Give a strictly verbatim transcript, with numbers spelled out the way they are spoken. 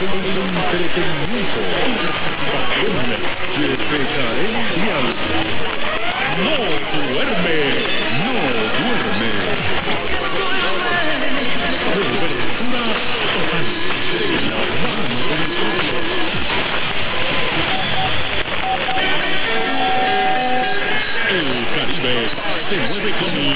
entretenimiento, información que te cae dial. No duerme, no duerme. Cobertura total de la mano del pueblo. El Caribe se mueve con